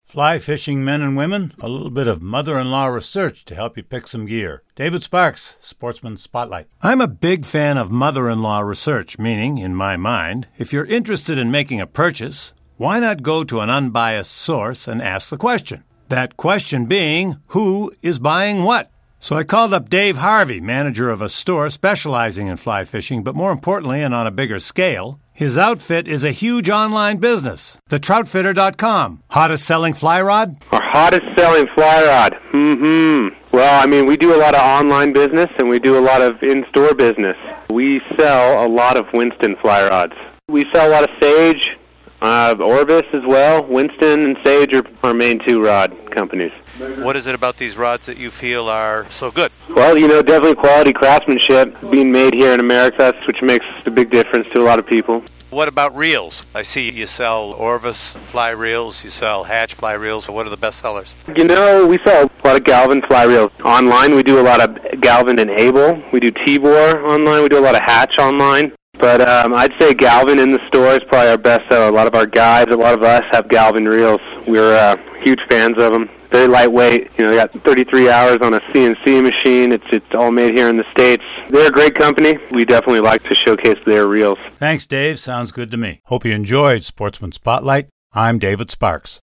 Fly fishing men and women, a little bit of mother-in-law research to help you pick some gear. David Sparks, Sportsman Spotlight. I'm a big fan of mother-in-law research, meaning, in my mind, if you're interested in making a purchase, why not go to an unbiased source and ask the question? That question being, who is buying what? So I called up Dave Harvey, manager of a store specializing in fly fishing, but more importantly and on a bigger scale, his outfit is a huge online business, thetroutfitter.com. Hottest selling fly rod? Our hottest selling fly rod? Well, we do a lot of online business and we do a lot of in-store business. We sell a lot of Winston fly rods. We sell a lot of Sage, Orvis as well. Winston and Sage are our main two rod companies. What is it about these rods that you feel are so good? Well, definitely quality craftsmanship being made here in America, which makes a big difference to a lot of people. What about reels? I see you sell Orvis fly reels, you sell Hatch fly reels. What are the best sellers? We sell a lot of Galvin fly reels. Online, we do a lot of Galvin and Able. We do Tibor online. We do a lot of Hatch online. But I'd say Galvin in the store is probably our best seller. A lot of our guys, a lot of us have Galvin reels. We're huge fans of them. Very lightweight. They got 33 hours on a CNC machine. It's all made here in the States. They're a great company. We definitely like to showcase their reels. Thanks, Dave. Sounds good to me. Hope you enjoyed Sportsman Spotlight. I'm David Sparks.